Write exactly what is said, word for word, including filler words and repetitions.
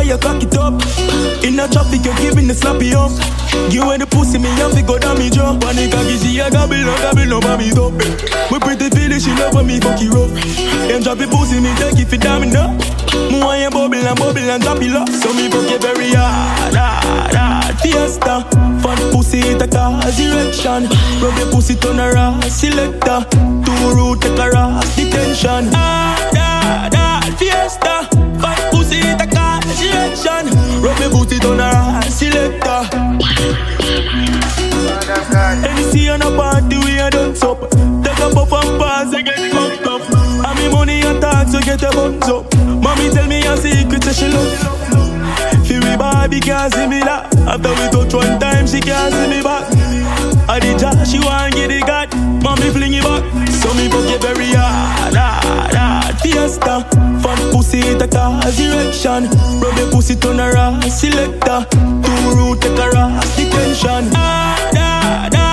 you cock it up. In a traffic, you giving the slappy up. You when the pussy me have to go down me jump. Panic a busy, I gobble, no gobble, no baby up. My pretty feeling, she love me fuck you up. Them drop the pussy, me take it for damn enough. Me want you bubble and bubble and drop it up. So me fuck you very hard, hard, hard. Fiesta, fat pussy it a cause erection. Rub your pussy turn around, selector. Two root take a ras, detention. Hard, hard, hard. Fiesta, fat pussy it a cause erection. Rub your pussy turn around, selector. Anything on a party we a done up. Take a puff and pass and get fucked up. And me money and tax so get a buns up. Mommy tell me a secret so she love. Feel me Barbie can't see me that. After we touch one time she can't see me back. I did just she want get it got. Mommy fling it back. So me fuck you very hard, hard, hard. Fiesta, fat pussy it a cause erection. Rub your pussy turn around, selector. Two root take a ras, detention. Hard, hard, hard.